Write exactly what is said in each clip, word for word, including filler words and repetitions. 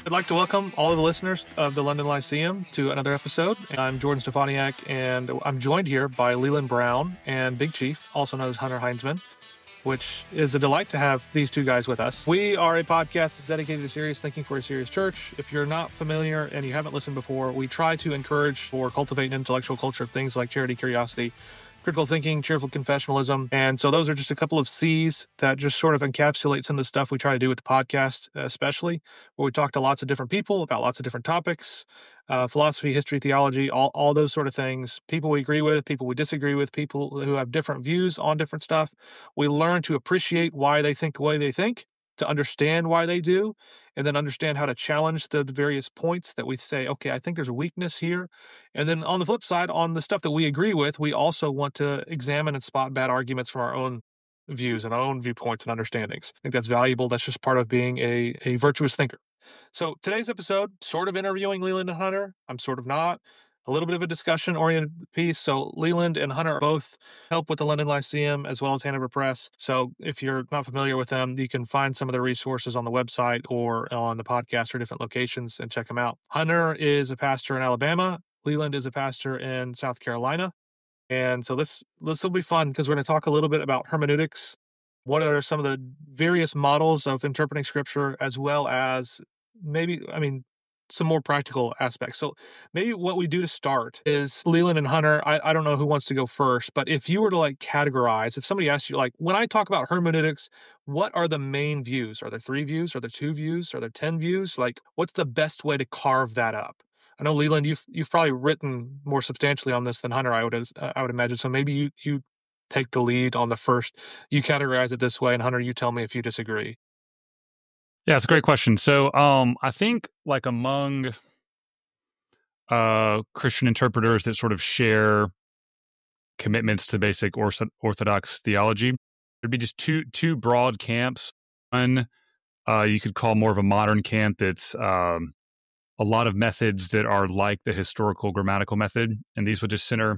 I'd like to welcome all of the listeners of the London Lyceum to another episode. I'm Jordan Stefaniak, and I'm joined here by Leland Brown and Big Chief, also known as Hunter Heinzman, which is a delight to have these two guys with us. We are a podcast that's dedicated to serious thinking for a serious church. If you're not familiar and you haven't listened before, we try to encourage or cultivate an intellectual culture of things like charity, curiosity, critical thinking, cheerful confessionalism. And so those are just a couple of C's that just sort of encapsulate some of the stuff we try to do with the podcast, especially where we talk to lots of different people about lots of different topics, uh, philosophy, history, theology, all, all those sort of things. People we agree with, people we disagree with, people who have different views on different stuff. We learn to appreciate why they think the way they think, to understand why they do, and then understand how to challenge the various points that we say, okay, I think there's a weakness here. And then on the flip side, on the stuff that we agree with, we also want to examine and spot bad arguments from our own views and our own viewpoints and understandings. I think that's valuable. That's just part of being a, a virtuous thinker. So today's episode, sort of interviewing Leland and Hunter. I'm sort of not. A little bit of a discussion-oriented piece. So Leland and Hunter both help with the London Lyceum as well as Hanover Press. So if you're not familiar with them, you can find some of the resources on the website or on the podcast or different locations and check them out. Hunter is a pastor in Alabama. Leland is a pastor in South Carolina. And so this, this will be fun because we're going to talk a little bit about hermeneutics. What are some of the various models of interpreting Scripture, as well as maybe, I mean, some more practical aspects. So maybe what we do to start is Leland and Hunter, I, I don't know who wants to go first, but if you were to like categorize, if somebody asked you, like, when I talk about hermeneutics, what are the main views? Are there three views? Are there two views? Are there ten views? Like, what's the best way to carve that up? I know, Leland, you've you've probably written more substantially on this than Hunter, I would uh, I would imagine. So maybe you you take the lead on the first. You categorize it this way, and Hunter, you tell me if you disagree. Yeah, it's a great question. So um, I think like among uh, Christian interpreters that sort of share commitments to basic Orthodox theology, there'd be just two two broad camps. One uh, you could call more of a modern camp that's um, a lot of methods that are like the historical grammatical method, and these would just center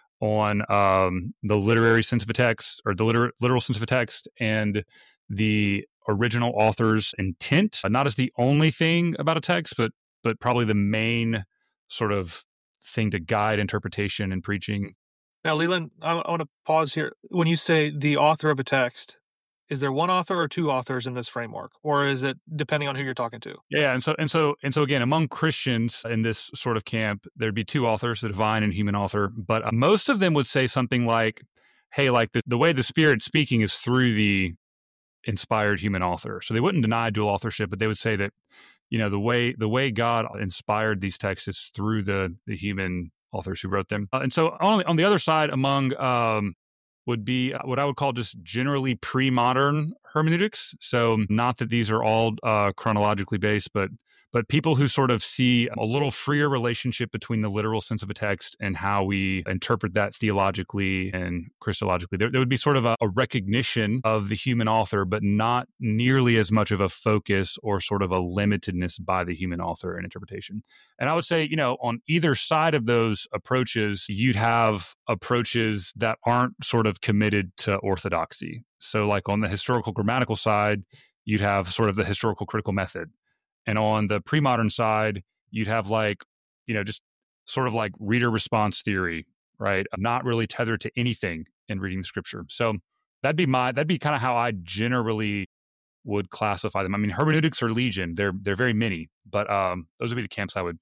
on um, the literary sense of a text or the liter- literal sense of a text and the original author's intent, not as the only thing about a text, but but probably the main sort of thing to guide interpretation and preaching. Now, Leland, I, I want to pause here. When you say the author of a text, is there one author or two authors in this framework, or is it depending on who you're talking to? Yeah, and so and so and so again, among Christians in this sort of camp, there'd be two authors, the divine and human author, but uh, most of them would say something like, "Hey, like the, the way the Spirit's speaking is through the inspired human author." So they wouldn't deny dual authorship, but they would say that, you know, the way the way God inspired these texts is through the the human authors who wrote them. Uh, and so on, on the other side, among um, would be what I would call just generally pre-modern hermeneutics. So not that these are all uh, chronologically based, but but people who sort of see a little freer relationship between the literal sense of a text and how we interpret that theologically and Christologically. There, there would be sort of a, a recognition of the human author, but not nearly as much of a focus or sort of a limitedness by the human author in interpretation. And I would say, you know, on either side of those approaches, you'd have approaches that aren't sort of committed to orthodoxy. So like on the historical grammatical side, you'd have sort of the historical critical method. And on the pre-modern side, you'd have like, you know, just sort of like reader response theory, right? Not really tethered to anything in reading the Scripture. So that'd be my, that'd be kind of how I generally would classify them. I mean, hermeneutics are legion. They're, they're very many, but um, those would be the camps I would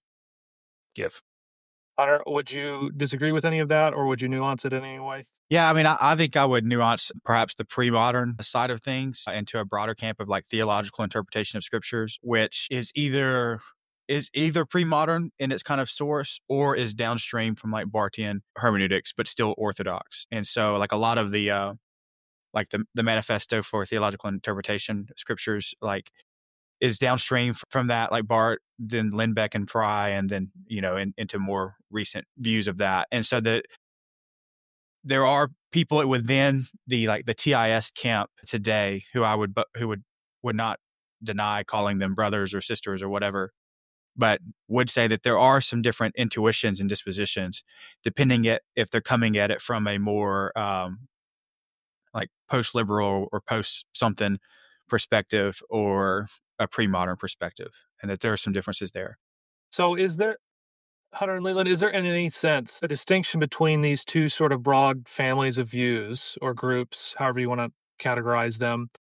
give. Hunter, would you disagree with any of that, or would you nuance it in any way? Yeah, I mean, I, I think I would nuance perhaps the pre-modern side of things into a broader camp of like theological interpretation of scriptures, which is either is either pre-modern in its kind of source or is downstream from like Barthian hermeneutics, but still orthodox. And so like a lot of the uh, like the the manifesto for theological interpretation of scriptures like is downstream from that, like Barth, then Lindbeck and Fry, and then, you know, in, into more recent views of that. And so that there are people within the like the T I S camp today who I would who would would not deny calling them brothers or sisters or whatever, but would say that there are some different intuitions and dispositions, depending at if they're coming at it from a more um, like post-liberal or post something perspective or a pre-modern perspective, and that there are some differences there. So is there, Hunter and Leland, is there in any sense a distinction between these two sort of broad families of views or groups, however you want to categorize them,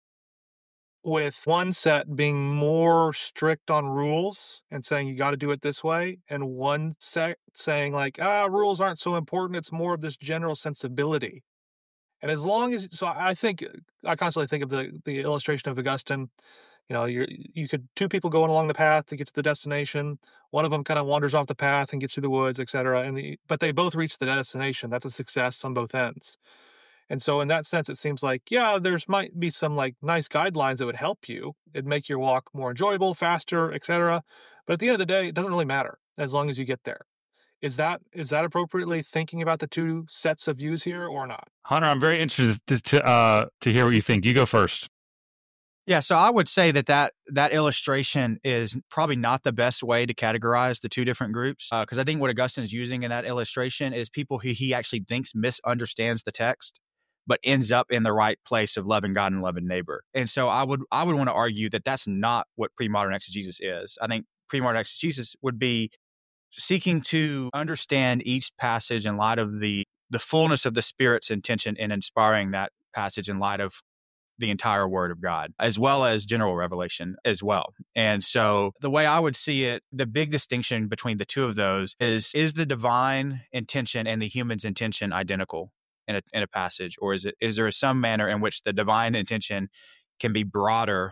with one set being more strict on rules and saying you got to do it this way, and one set saying like, ah, rules aren't so important, it's more of this general sensibility? And as long as, so I think, I constantly think of the, the illustration of Augustine. You know, you you could, two people going along the path to get to the destination. One of them kind of wanders off the path and gets through the woods, et cetera. And the, but they both reach the destination. That's a success on both ends. And so in that sense, it seems like, yeah, there's might be some like nice guidelines that would help you. It'd make your walk more enjoyable, faster, et cetera. But at the end of the day, it doesn't really matter as long as you get there. Is that is that appropriately thinking about the two sets of views here or not? Hunter, I'm very interested to to, uh, to hear what you think. You go first. Yeah, so I would say that that, that illustration is probably not the best way to categorize the two different groups, because uh, I think what Augustine is using in that illustration is people who he actually thinks misunderstands the text, but ends up in the right place of loving God and loving neighbor. And so I would I would want to argue that that's not what pre-modern exegesis is. I think pre-modern exegesis would be seeking to understand each passage in light of the the fullness of the Spirit's intention in inspiring that passage in light of the entire Word of God, as well as general revelation as well. And so the way I would see it, the big distinction between the two of those is, is the divine intention and the human's intention identical in a, in a passage? Or is it, is there some manner in which the divine intention can be broader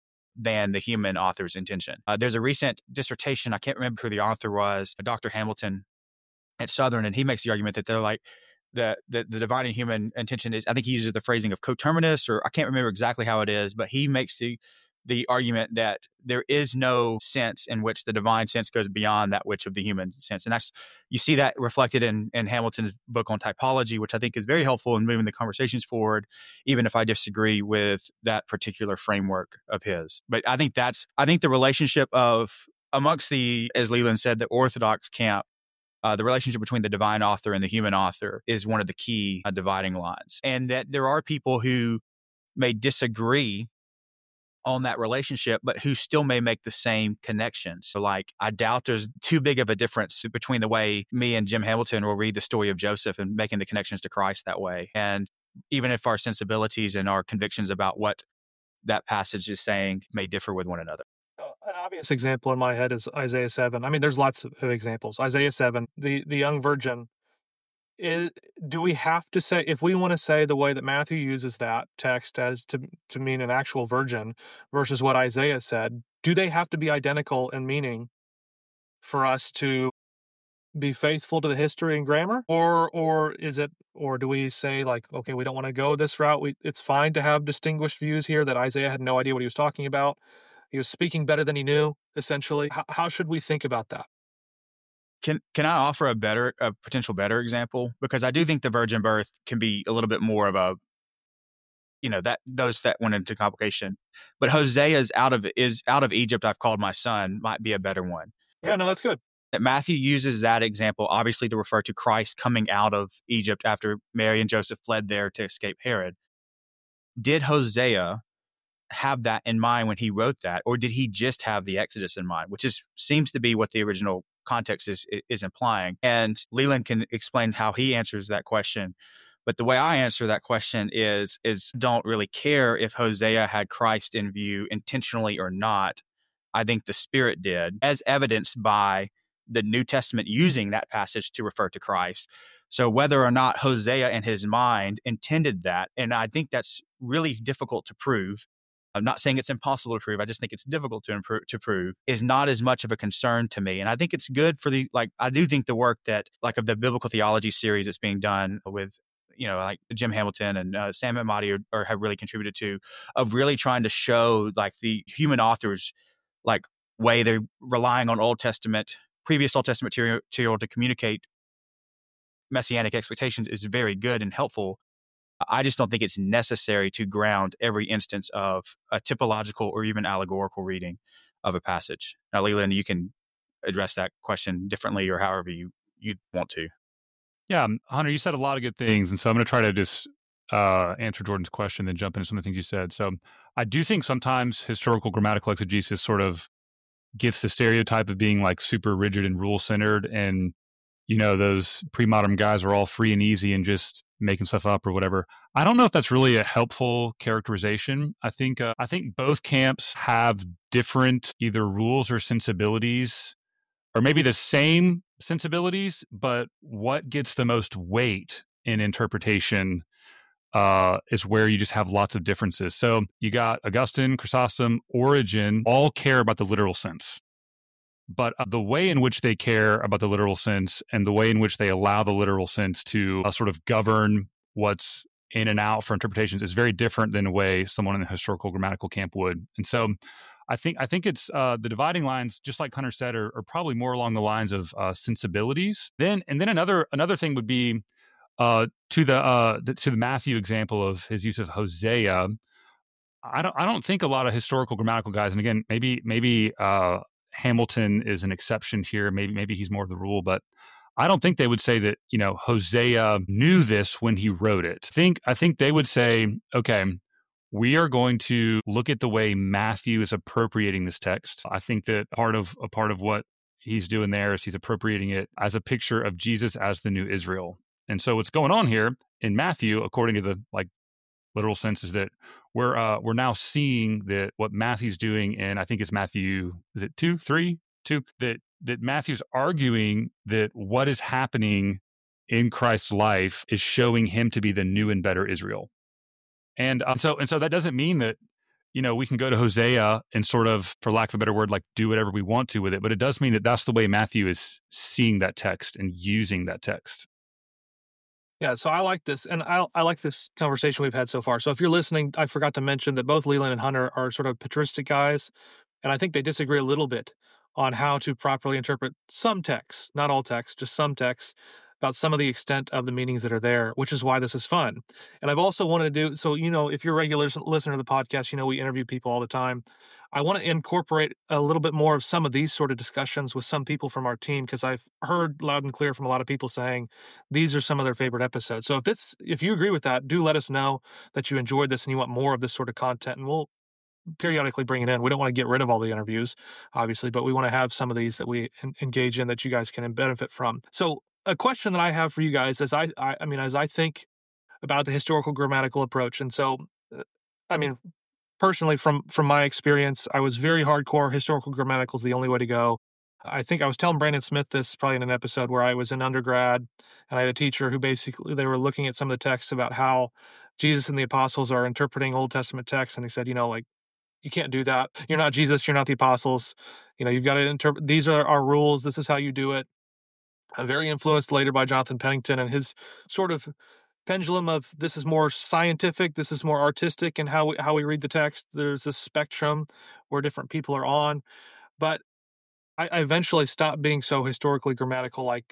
than the human author's intention? Uh, there's a recent dissertation, I can't remember who the author was, Doctor Hamilton at Southern, and he makes the argument that they're like, the, the the divine and human intention is, I think he uses the phrasing of coterminous, or I can't remember exactly how it is, but he makes the the argument that there is no sense in which the divine sense goes beyond that which of the human sense. And that's, you see that reflected in, in Hamilton's book on typology, which I think is very helpful in moving the conversations forward, even if I disagree with that particular framework of his. But I think that's, I think the relationship of, amongst the, as Leland said, the Orthodox camp, Uh, the relationship between the divine author and the human author is one of the key uh, dividing lines. And that there are people who may disagree on that relationship, but who still may make the same connection. So like, I doubt there's too big of a difference between the way me and Jim Hamilton will read the story of Joseph and making the connections to Christ that way. And even if our sensibilities and our convictions about what that passage is saying may differ with one another. An obvious example in my head is Isaiah seven. I mean, there's lots of examples. Isaiah seven, the, the young virgin. Is, do we have to say, if we want to say the way that Matthew uses that text as to, to mean an actual virgin versus what Isaiah said, do they have to be identical in meaning for us to be faithful to the history and grammar? Or or is it, or do we say like, okay, we don't want to go this route. We, it's fine to have distinguished views here that Isaiah had no idea what he was talking about. He was speaking better than he knew, essentially. How, how should we think about that? Can can I offer a better, a potential better example? Because I do think the virgin birth can be a little bit more of a, you know, that those that went into complication. But Hosea's out of is out of Egypt, I've called my son, might be a better one. Yeah, no, that's good. That Matthew uses that example, obviously, to refer to Christ coming out of Egypt after Mary and Joseph fled there to escape Herod. Did Hosea have that in mind when he wrote that, or did he just have the Exodus in mind, which is seems to be what the original context is is implying? And Leland can explain how he answers that question. But the way I answer that question is is don't really care if Hosea had Christ in view intentionally or not. I think the Spirit did, as evidenced by the New Testament using that passage to refer to Christ. So whether or not Hosea in his mind intended that, and I think that's really difficult to prove. I'm not saying it's impossible to prove. I just think it's difficult to improve, to prove, is not as much of a concern to me. And I think it's good for the, like, I do think the work that, like, of the biblical theology series that's being done with, you know, like Jim Hamilton and uh, Sam Emadi are, are, have really contributed to, of really trying to show, like, the human authors, like, way they're relying on Old Testament, previous Old Testament material, material to communicate messianic expectations is very good and helpful. I just don't think it's necessary to ground every instance of a typological or even allegorical reading of a passage. Now, Leland, you can address that question differently or however you, you want to. Yeah, Hunter, you said a lot of good things. And so I'm going to try to just uh, answer Jordan's question, then jump into some of the things you said. So I do think sometimes historical grammatical exegesis sort of gets the stereotype of being like super rigid and rule centered, and you know those pre-modern guys are all free and easy and just making stuff up or whatever. I don't know if that's really a helpful characterization. I think uh, I think both camps have different either rules or sensibilities, or maybe the same sensibilities, but what gets the most weight in interpretation uh, is where you just have lots of differences. So you got Augustine, Chrysostom, Origen, all care about the literal sense. But uh, the way in which they care about the literal sense and the way in which they allow the literal sense to uh, sort of govern what's in and out for interpretations is very different than the way someone in the historical grammatical camp would. And so I think I think it's uh, the dividing lines, just like Hunter said, are, are probably more along the lines of uh, sensibilities. Then and then another another thing would be uh, to the, uh, the to the Matthew example of his use of Hosea. I don't I don't think a lot of historical grammatical guys, and again maybe maybe uh, Hamilton is an exception here. Maybe maybe he's more of the rule, but I don't think they would say that, you know, Hosea knew this when he wrote it. I think I think they would say, okay, we are going to look at the way Matthew is appropriating this text. I think that part of a part of what he's doing there is he's appropriating it as a picture of Jesus as the new Israel. And so what's going on here in Matthew, according to the like literal sense, is that we're uh, we're now seeing that what Matthew's doing, and I think it's Matthew, is it two, three, two, that that Matthew's arguing that what is happening in Christ's life is showing him to be the new and better Israel. And um, so and so that doesn't mean that, you know, we can go to Hosea and sort of, for lack of a better word, like do whatever we want to with it. But it does mean that that's the way Matthew is seeing that text and using that text. Yeah, so I like this, and I I like this conversation we've had so far. So if you're listening, I forgot to mention that both Leland and Hunter are sort of patristic guys, and I think they disagree a little bit on how to properly interpret some texts, not all texts, just some texts, about some of the extent of the meanings that are there, which is why this is fun. And I've also wanted to do, so, you know, if you're a regular listener to the podcast, you know, we interview people all the time. I want to incorporate a little bit more of some of these sort of discussions with some people from our team, because I've heard loud and clear from a lot of people saying these are some of their favorite episodes. So if this, if you agree with that, do let us know that you enjoyed this and you want more of this sort of content, and we'll periodically bring it in. We don't want to get rid of all the interviews, obviously, but we want to have some of these that we engage in that you guys can benefit from. So a question that I have for you guys as I, I, I mean, as I think about the historical grammatical approach, and so, I mean, personally, from from my experience, I was very hardcore. Historical grammatical is the only way to go. I think I was telling Brandon Smith this probably in an episode where I was in undergrad, and I had a teacher who basically, they were looking at some of the texts about how Jesus and the apostles are interpreting Old Testament texts, and he said, you know, like, you can't do that. You're not Jesus. You're not the apostles. You know, you've got to interpret. These are our rules. This is how you do it. I'm very influenced later by Jonathan Pennington and his sort of pendulum of this is more scientific, this is more artistic, and how we, how we read the text. There's a spectrum where different people are on. But I, I eventually stopped being so historically grammatical, like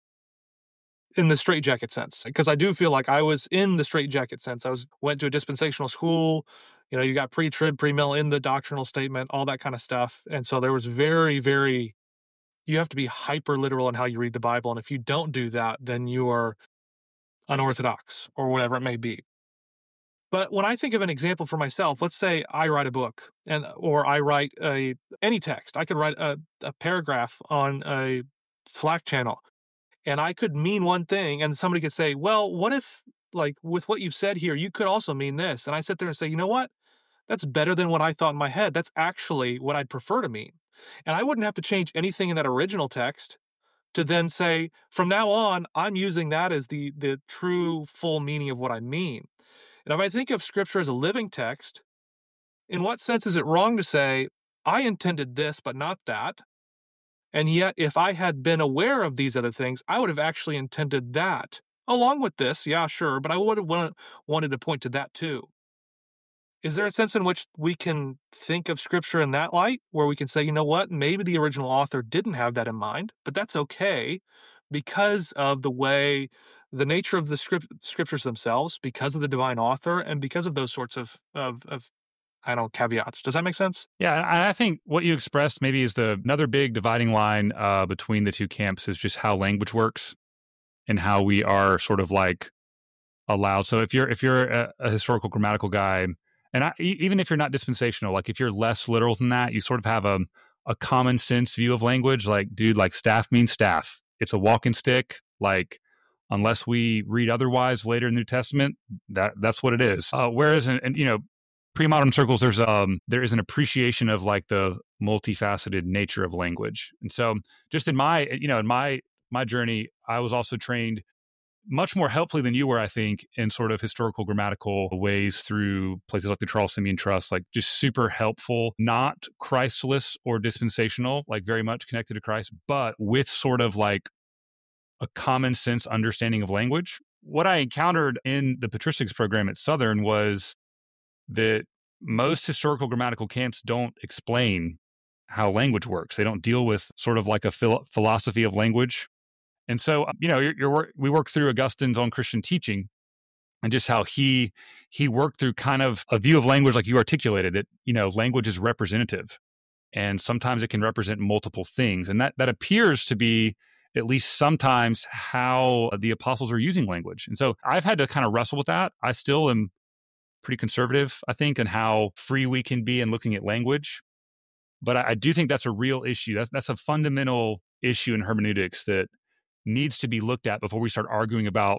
in the straitjacket sense, because I do feel like I was in the straitjacket sense. I was went to a dispensational school. You know, you got pre-trib, pre-mill in the doctrinal statement, all that kind of stuff. And so there was very, very, you have to be hyper literal in how you read the Bible. And if you don't do that, then you are unorthodox or whatever it may be. But when I think of an example for myself, let's say I write a book and or I write a any text. I could write a, a paragraph on a Slack channel, and I could mean one thing, and somebody could say, well, what if, like, with what you've said here, you could also mean this? And I sit there and say, you know what? That's better than what I thought in my head. That's actually what I'd prefer to mean. And I wouldn't have to change anything in that original text to then say, from now on, I'm using that as the, the true full meaning of what I mean. And if I think of Scripture as a living text, in what sense is it wrong to say, I intended this, but not that? And yet, if I had been aware of these other things, I would have actually intended that. Along with this, yeah, sure, but I would have wanted, wanted to point to that too. Is there a sense in which we can think of Scripture in that light, where we can say, you know what, maybe the original author didn't have that in mind, but that's okay because of the way, the nature of the script, Scriptures themselves, because of the divine author, and because of those sorts of, of, of I don't know, caveats. Does that make sense? Yeah, and I think what you expressed maybe is the another big dividing line uh, between the two camps is just how language works and how we are sort of like allowed. So if you're if you're a, a historical grammatical guy, and I, e- even if you're not dispensational, like if you're less literal than that, you sort of have a a common sense view of language. Like, dude, like staff means staff. It's a walking stick. Like, unless we read otherwise later in the New Testament, that that's what it is. Uh, whereas, in, in you know, pre-modern circles, there's um there is an appreciation of like the multifaceted nature of language. And so, just in my you know in my my journey, I was also trained much more helpfully than you were, I think, in sort of historical grammatical ways through places like the Charles Simeon Trust, like just super helpful, not Christless or dispensational, like very much connected to Christ, but with sort of like a common sense understanding of language. What I encountered in the patristics program at Southern was that most historical grammatical camps don't explain how language works. They don't deal with sort of like a phil- philosophy of language. And so, you know, you're, you're, we work through Augustine's on Christian teaching and just how he he worked through kind of a view of language like you articulated, that, you know, language is representative and sometimes it can represent multiple things. And that that appears to be at least sometimes how the apostles are using language. And so I've had to kind of wrestle with that. I still am pretty conservative, I think, in how free we can be in looking at language. But I, I do think that's a real issue. That's that's a fundamental issue in hermeneutics that needs to be looked at before we start arguing about,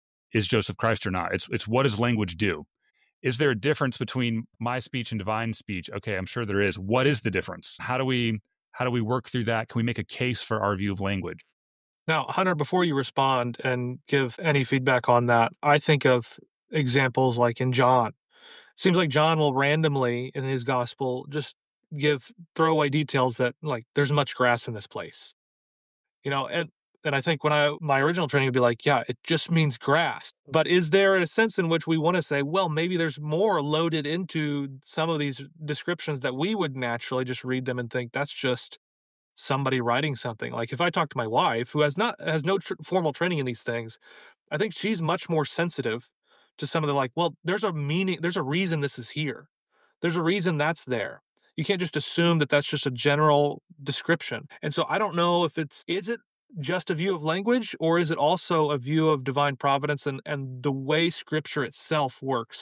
is Joseph Christ or not? It's it's what does language do? Is there a difference between my speech and divine speech? Okay, I'm sure there is. What is the difference? How do we how do we work through that? Can we make a case for our view of language? Now, Hunter, before you respond and give any feedback on that, I think of examples like in John. It seems like John will randomly in his gospel just give throwaway details that, like, there's much grass in this place. You know, and And I think when I, my original training would be like, yeah, it just means grass. But is there a sense in which we want to say, well, maybe there's more loaded into some of these descriptions that we would naturally just read them and think that's just somebody writing something? Like if I talk to my wife, who has not, has no tr- formal training in these things, I think she's much more sensitive to some of the, like, well, there's a meaning, there's a reason this is here. There's a reason that's there. You can't just assume that that's just a general description. And so I don't know if it's, is it just a view of language, or is it also a view of divine providence and, and the way scripture itself works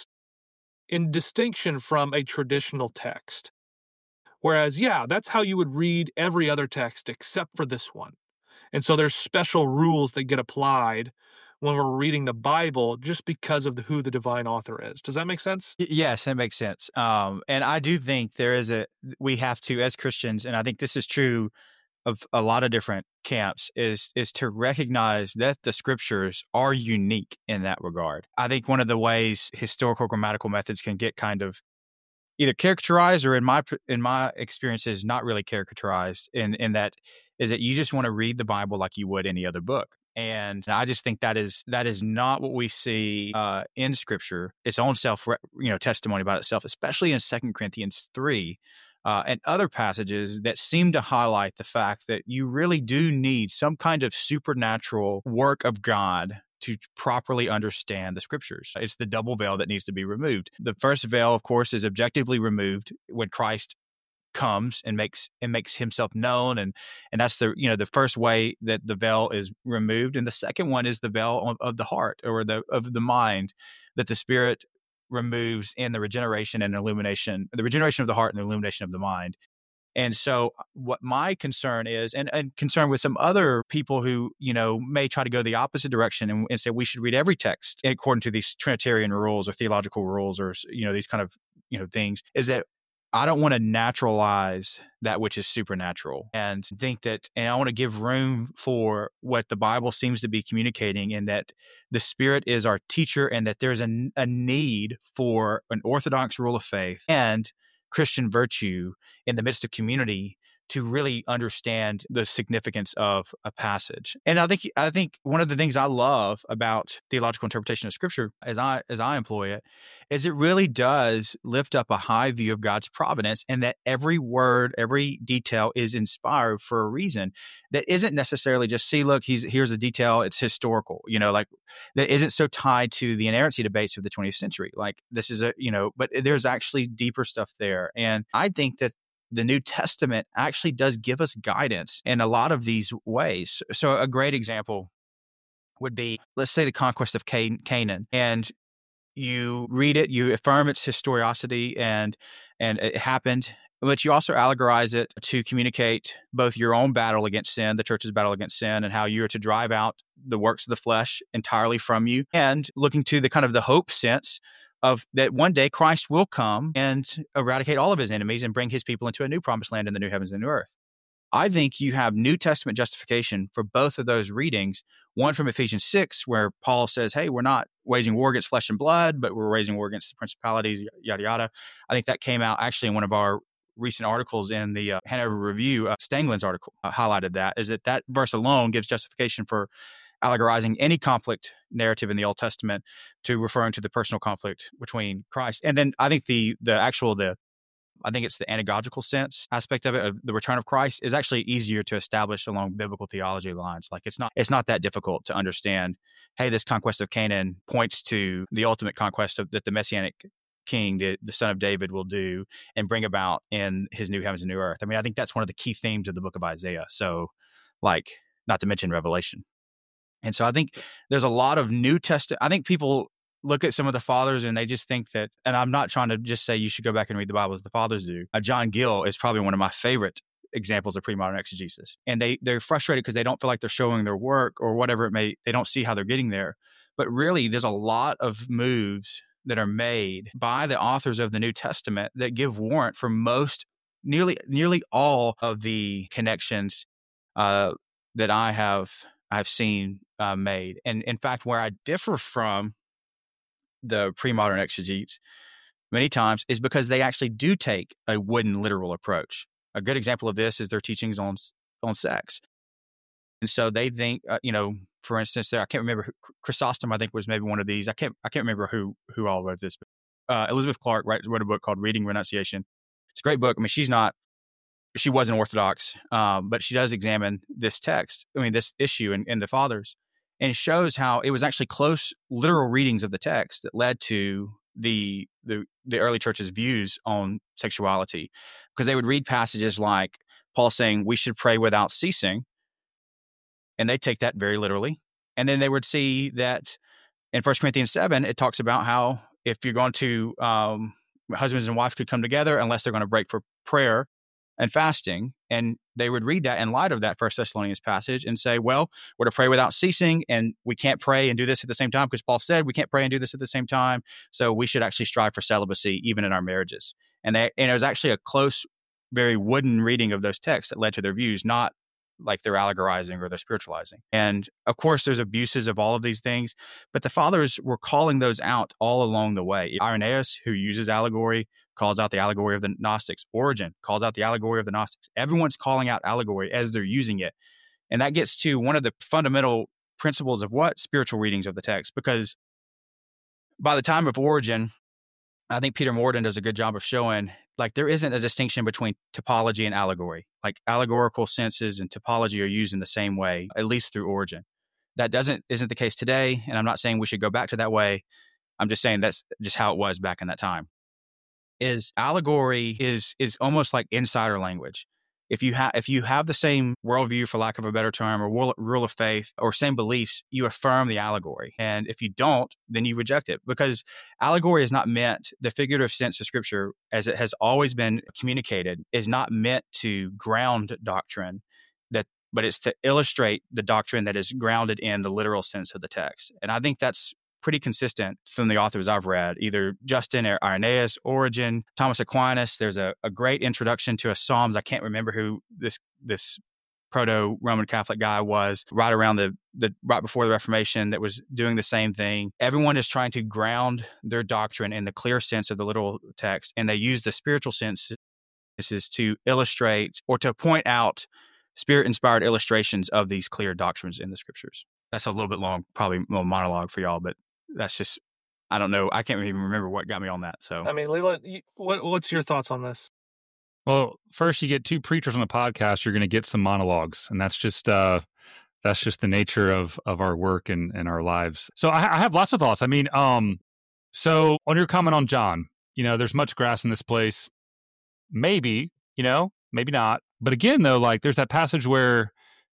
in distinction from a traditional text? Whereas, yeah, that's how you would read every other text except for this one. And so there's special rules that get applied when we're reading the Bible just because of the, who the divine author is. Does that make sense? Y- Yes, that makes sense. Um, and I do think there is a, we have to, as Christians, and I think this is true of a lot of different camps, is is to recognize that the scriptures are unique in that regard. I think one of the ways historical grammatical methods can get kind of either caricaturized, or in my in my experiences, not really caricaturized, in in that is that you just want to read the Bible like you would any other book. And I just think that is that is not what we see uh, in Scripture. Its own self, you know, testimony about itself, especially in Second Corinthians three. Uh, and other passages that seem to highlight the fact that you really do need some kind of supernatural work of God to properly understand the scriptures. It's the double veil that needs to be removed. The first veil, of course, is objectively removed when Christ comes and makes and makes himself known, and and that's the you know the first way that the veil is removed. And the second one is the veil of, of the heart, or the of the mind, that the Spirit removes in the regeneration and illumination, the regeneration of the heart and the illumination of the mind. And so what my concern is, and, and concern with some other people who, you know, may try to go the opposite direction and, and say we should read every text according to these Trinitarian rules or theological rules, or, you know, these kind of, you know, things, is that I don't want to naturalize that which is supernatural, and think that, and I want to give room for what the Bible seems to be communicating, in that the Spirit is our teacher, and that there's a, a need for an orthodox rule of faith and Christian virtue in the midst of community to really understand the significance of a passage. And I think I think one of the things I love about theological interpretation of Scripture, as I as I employ it, is it really does lift up a high view of God's providence, and that every word, every detail is inspired for a reason that isn't necessarily just, see, look, he's here's a detail, it's historical, you know, like that isn't so tied to the inerrancy debates of the twentieth century. Like this is a, you know, but there's actually deeper stuff there. And I think that the New Testament actually does give us guidance in a lot of these ways. So a great example would be, let's say, the conquest of Can- Canaan, and you read it, you affirm its historicity, and and it happened, but you also allegorize it to communicate both your own battle against sin, the church's battle against sin, and how you are to drive out the works of the flesh entirely from you, and looking to the kind of the hope sense of that one day Christ will come and eradicate all of his enemies and bring his people into a new promised land in the new heavens and new earth. I think you have New Testament justification for both of those readings. One from Ephesians six, where Paul says, hey, we're not waging war against flesh and blood, but we're waging war against the principalities, yada, yada. I think that came out actually in one of our recent articles in the uh, Hanover Review. Uh, Stanglin's article uh, highlighted that, is that that verse alone gives justification for allegorizing any conflict narrative in the Old Testament to referring to the personal conflict between Christ. And then I think the the actual, the I think it's the anagogical sense aspect of it, of the return of Christ, is actually easier to establish along biblical theology lines. Like it's not, it's not that difficult to understand. Hey, this conquest of Canaan points to the ultimate conquest of, that the Messianic King, the, the son of David, will do and bring about in his new heavens and new earth. I mean, I think that's one of the key themes of the book of Isaiah. So, like, not to mention Revelation. And so I think there's a lot of New Testament. I think people look at some of the fathers and they just think that, and I'm not trying to just say you should go back and read the Bible as the fathers do. Uh, John Gill is probably one of my favorite examples of pre-modern exegesis. And they, they're frustrated because they don't feel like they're showing their work or whatever it may, they don't see how they're getting there. But really, there's a lot of moves that are made by the authors of the New Testament that give warrant for most, nearly, nearly all of the connections uh, that I have, I've seen uh, made. And in fact, where I differ from the pre-modern exegetes many times is because they actually do take a wooden literal approach. A good example of this is their teachings on on sex. And so they think, uh, you know, for instance, there, I can't remember, who, Chrysostom, I think, was maybe one of these. I can't I can't remember who who all wrote this. But, uh, Elizabeth Clark wrote, wrote a book called Reading Renunciation. It's a great book. I mean, she's not, she wasn't Orthodox, um, but she does examine this text, I mean, this issue in, in the Fathers. And it shows how it was actually close literal readings of the text that led to the the, the early church's views on sexuality. Because they would read passages like Paul saying we should pray without ceasing, and they take that very literally. And then they would see that in First Corinthians seven, it talks about how if you're going to, um, husbands and wives could come together unless they're going to break for prayer and fasting. And they would read that in light of that First Thessalonians passage and say, well, we're to pray without ceasing, and we can't pray and do this at the same time because Paul said we can't pray and do this at the same time. So we should actually strive for celibacy even in our marriages. And, they, and it was actually a close, very wooden reading of those texts that led to their views, not like they're allegorizing or they're spiritualizing. And of course, there's abuses of all of these things, but the fathers were calling those out all along the way. Irenaeus, who uses allegory, calls out the allegory of the Gnostics. Origen calls out the allegory of the Gnostics. Everyone's calling out allegory as they're using it. And that gets to one of the fundamental principles of what spiritual readings of the text, because by the time of Origen, I think Peter Morden does a good job of showing, like, there isn't a distinction between typology and allegory. Like, allegorical senses and typology are used in the same way, at least through Origen. That doesn't isn't the case today, and I'm not saying we should go back to that way. I'm just saying that's just how it was back in that time. Is allegory is is almost like insider language. If you have if you have the same worldview, for lack of a better term, or rule, rule of faith, or same beliefs, you affirm the allegory. And if you don't, then you reject it, because allegory is not meant, the figurative sense of Scripture, as it has always been communicated, is not meant to ground doctrine, that but it's to illustrate the doctrine that is grounded in the literal sense of the text. And I think that's pretty consistent from the authors I've read, either Justin or Irenaeus, Origen, Thomas Aquinas. There's a, a great introduction to a Psalms. I can't remember who this this proto-Roman Catholic guy was, right around the, the right before the Reformation, that was doing the same thing. Everyone is trying to ground their doctrine in the clear sense of the literal text, and they use the spiritual sense this is to illustrate or to point out Spirit-inspired illustrations of these clear doctrines in the Scriptures. That's a little bit long, probably a little monologue for y'all, but that's just, I don't know. I can't even remember what got me on that. So, I mean, Leland, you, what, what's your thoughts on this? Well, first, you get two preachers on the podcast, you're going to get some monologues, and that's just uh, that's just the nature of of our work and, and our lives. So I, I have lots of thoughts. I mean, um, so on your comment on John, you know, there's much grass in this place. Maybe, you know, maybe not. But again, though, like there's that passage where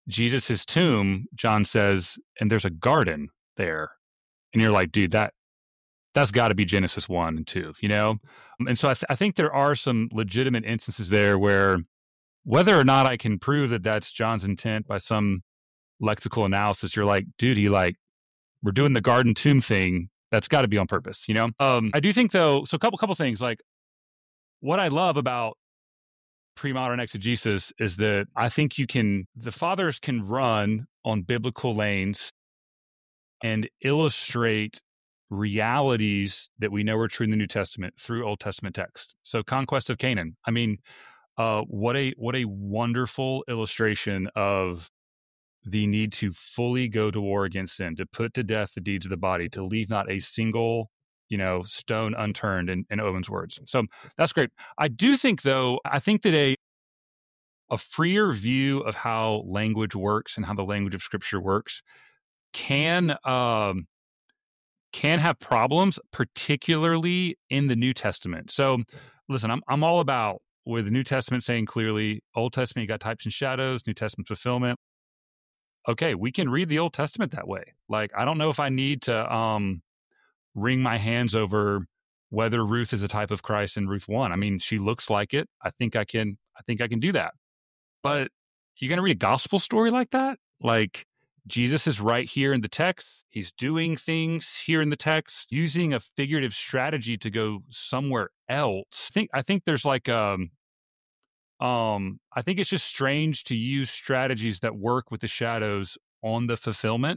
Jesus' tomb, John says, and there's a garden there. And you're like, dude, that, that's got to be Genesis one and two, you know? And so I, th- I think there are some legitimate instances there where whether or not I can prove that that's John's intent by some lexical analysis, you're like, dude, he like, we're doing the garden tomb thing. That's got to be on purpose, you know? Um, I do think though, so a couple, couple things, like what I love about pre-modern exegesis is that I think you can, the fathers can run on biblical lanes and illustrate realities that we know are true in the New Testament through Old Testament text. So conquest of Canaan. I mean, uh, what a, what a wonderful illustration of the need to fully go to war against sin, to put to death the deeds of the body, to leave not a single, you know, stone unturned in, in Owen's words. So that's great. I do think, though, I think that a a freer view of how language works and how the language of Scripture works can um, can have problems, particularly in the New Testament. So, listen, I'm I'm all about with the New Testament saying clearly, Old Testament you got types and shadows, New Testament fulfillment. Okay, we can read the Old Testament that way. Like, I don't know if I need to um, wring my hands over whether Ruth is a type of Christ in Ruth one. I mean, she looks like it. I think I can. I think I can do that. But you're going to read a gospel story like that? Like, Jesus is right here in the text. He's doing things here in the text, using a figurative strategy to go somewhere else. I think. I think there's like um. Um, I think it's just strange to use strategies that work with the shadows on the fulfillment.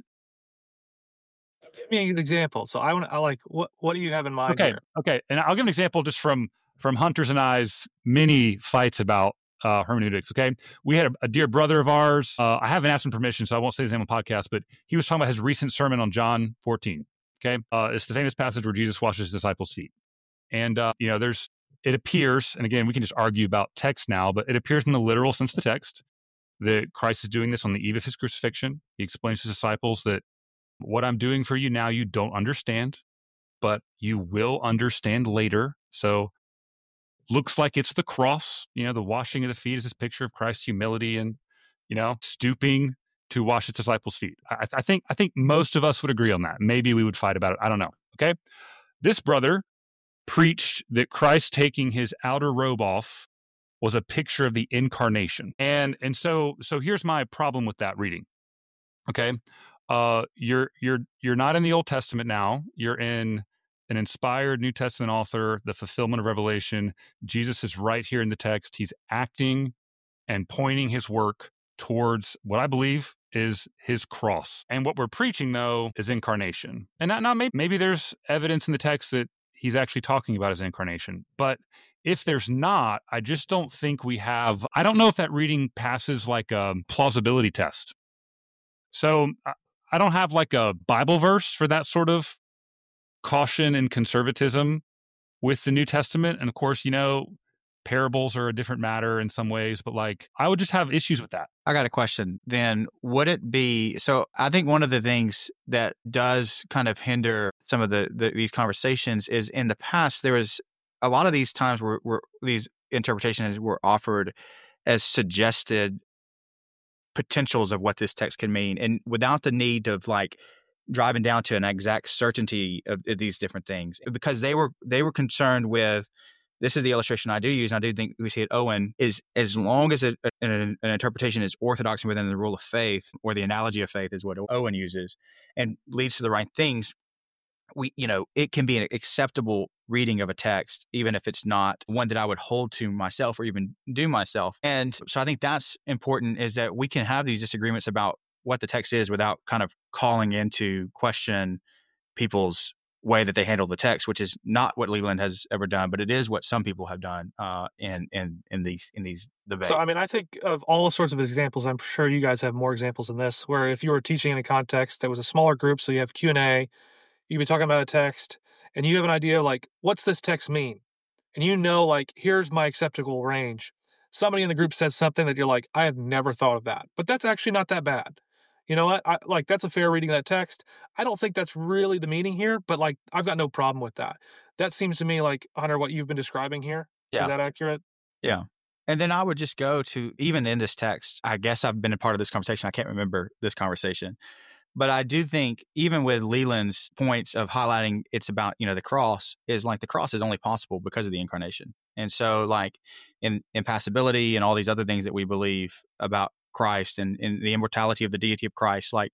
Give me an example. So I want to, I like, what, what do you have in mind Okay. here? Okay. And I'll give an example just from, from Hunter's and I's many fights about uh, hermeneutics. Okay. We had a, a dear brother of ours. Uh, I haven't asked him permission, so I won't say his name on podcast, but he was talking about his recent sermon on John fourteen. Okay. Uh, it's the famous passage where Jesus washes his disciples' feet. And, uh, you know, there's, it appears, and again, we can just argue about text now, but it appears in the literal sense of the text that Christ is doing this on the eve of his crucifixion. He explains to his disciples that what I'm doing for you now, you don't understand, but you will understand later. So looks like it's the cross. You know, the washing of the feet is this picture of Christ's humility and, you know, stooping to wash his disciples' feet. I, I think I think most of us would agree on that. Maybe we would fight about it. I don't know. Okay. This brother preached that Christ taking his outer robe off was a picture of the incarnation. And and so so here's my problem with that reading. Okay? Uh you're you're you're not in the Old Testament now. You're in an inspired New Testament author, the fulfillment of Revelation. Jesus is right here in the text. He's acting and pointing his work towards what I believe is his cross. And what we're preaching, though, is incarnation. And not, not maybe, maybe there's evidence in the text that he's actually talking about his incarnation. But if there's not, I just don't think we have, I don't know if that reading passes like a plausibility test. So I don't have like a Bible verse for that sort of caution and conservatism with the New Testament. And of course, you know, parables are a different matter in some ways, but like I would just have issues with that. I got a question. Then would it be, so I think one of the things that does kind of hinder some of the, the these conversations is in the past, there was a lot of these times where, where these interpretations were offered as suggested potentials of what this text can mean. And without the need of like driving down to an exact certainty of, of these different things, because they were, they were concerned with, this is the illustration I do use, and I do think we see at Owen, is as long as a, an, an interpretation is orthodox and within the rule of faith, or the analogy of faith is what Owen uses, and leads to the right things, we, you know, it can be an acceptable reading of a text, even if it's not one that I would hold to myself or even do myself. And so I think that's important, is that we can have these disagreements about what the text is without kind of calling into question people's way that they handle the text, which is not what Leland has ever done, but it is what some people have done uh, in in in these in these debates. So, I mean, I think of all sorts of examples. I'm sure you guys have more examples than this, where if you were teaching in a context that was a smaller group, so you have Q and A, you'd be talking about a text, and you have an idea of like, what's this text mean? And you know, like, here's my acceptable range. Somebody in the group says something that you're like, I have never thought of that, but that's actually not that bad. You know what? I, like, that's a fair reading of that text. I don't think that's really the meaning here, but like, I've got no problem with that. That seems to me like, Hunter, what you've been describing here. Yeah. Is that accurate? Yeah. And then I would just go to, even in this text, I guess I've been a part of this conversation. I can't remember this conversation. But I do think even with Leland's points of highlighting it's about, you know, the cross is like the cross is only possible because of the incarnation. And so like in impassibility and all these other things that we believe about Christ and, and the immortality of the deity of Christ, like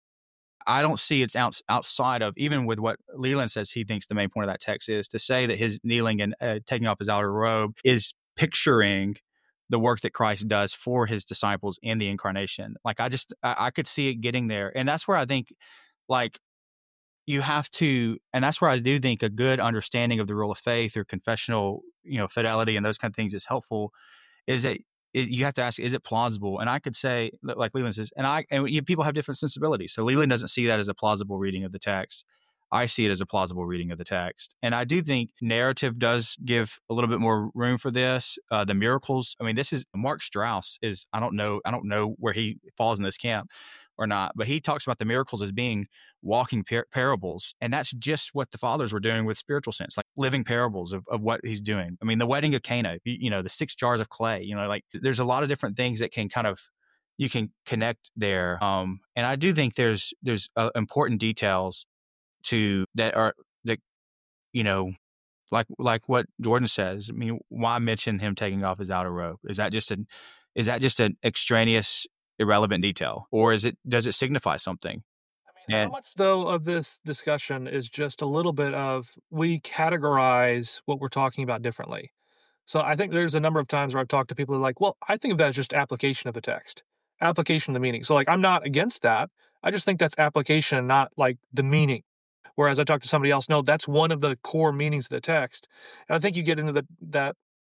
I don't see it's out, outside of, even with what Leland says he thinks the main point of that text is, to say that his kneeling and uh, taking off his outer robe is picturing the work that Christ does for his disciples in the incarnation. Like I just, I, I could see it getting there. And that's where I think like you have to, and that's where I do think a good understanding of the rule of faith or confessional, you know, fidelity and those kind of things is helpful, is that is, you have to ask, is it plausible? And I could say, like Leland says, and I, and you, people have different sensibilities. So Leland doesn't see that as a plausible reading of the text. I see it as a plausible reading of the text. And I do think narrative does give a little bit more room for this. Uh, the miracles, I mean, this is, Mark Strauss is, I don't know, I don't know where he falls in this camp or not, but he talks about the miracles as being walking par- parables. And that's just what the fathers were doing with spiritual sense, like living parables of, of what he's doing. I mean, the wedding of Cana, you, you know, the six jars of clay, you know, like there's a lot of different things that can kind of, you can connect there. Um, and I do think there's, there's uh, important details to that are that, you know, like, like what Jordan says. I mean, why mention him taking off his outer robe? Is that just an, is that just an extraneous, irrelevant detail, or is it, does it signify something? I mean, and, how much though of this discussion is just a little bit of, we categorize what we're talking about differently. So I think there's a number of times where I've talked to people who are like, well, I think of that as just application of the text, application of the meaning. So like, I'm not against that. I just think that's application, not like the meaning. Whereas I talked to somebody else, no, that's one of the core meanings of the text. And I think you get into the, that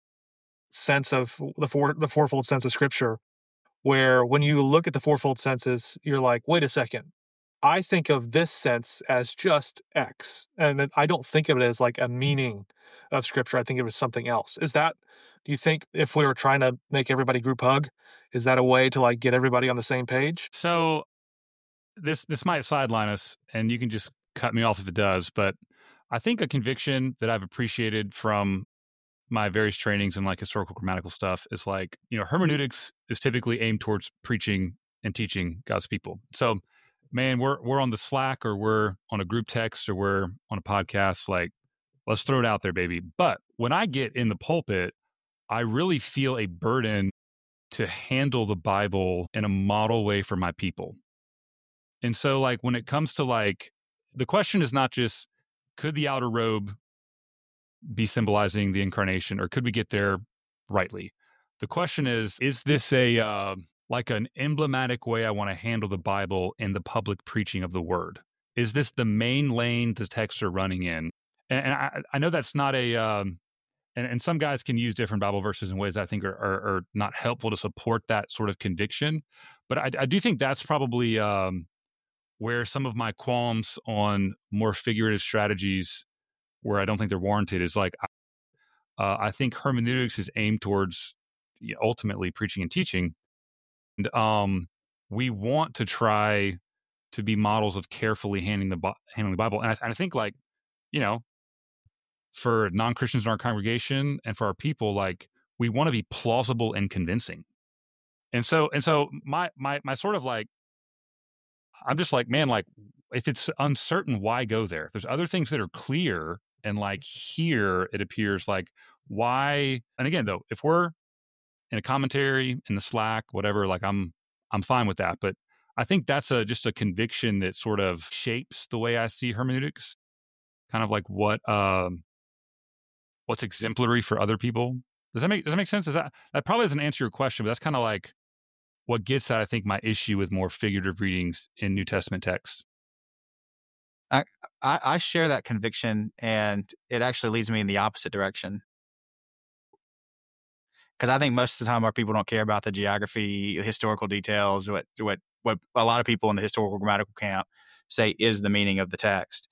sense of the four, the fourfold sense of Scripture, where when you look at the fourfold senses, you're like, wait a second, I think of this sense as just X. And I don't think of it as like a meaning of Scripture. I think of it as something else. Is that, do you think if we were trying to make everybody group hug, is that a way to like get everybody on the same page? So this this might sideline us, and you can just cut me off if it does, but I think a conviction that I've appreciated from my various trainings and like historical grammatical stuff is like, you know, hermeneutics is typically aimed towards preaching and teaching God's people. So, man, we're we're on the Slack or we're on a group text or we're on a podcast, like, let's throw it out there, baby. But when I get in the pulpit, I really feel a burden to handle the Bible in a model way for my people. And so like when it comes to like, the question is not just, could the outer robe be symbolizing the incarnation, or could we get there rightly? The question is, is this a uh, like an emblematic way I want to handle the Bible in the public preaching of the word? Is this the main lane the texts are running in? And, and I, I know that's not a, um, and, and some guys can use different Bible verses in ways that I think are, are, are not helpful to support that sort of conviction. But I, I do think that's probably um, where some of my qualms on more figurative strategies where I don't think they're warranted is like, uh, I think hermeneutics is aimed towards ultimately preaching and teaching. And um, we want to try to be models of carefully handling the, handling the Bible. And I, and I think like, you know, for non-Christians in our congregation and for our people, like we want to be plausible and convincing. And so, and so my, my, my sort of like, I'm just like, man, like if it's uncertain, why go there? There's other things that are clear. And like here, it appears like why, and again, though, if we're in a commentary, in the Slack, whatever, like I'm, I'm fine with that. But I think that's a, just a conviction that sort of shapes the way I see hermeneutics, kind of like what, um, what's exemplary for other people. Does that make, does that make sense? Is that, that probably doesn't answer your question, but that's kind of like what gets at, I think, my issue with more figurative readings in New Testament texts. I, I, I share that conviction, and it actually leads me in the opposite direction. Because I think most of the time our people don't care about the geography, the historical details, what what what a lot of people in the historical grammatical camp say is the meaning of the text.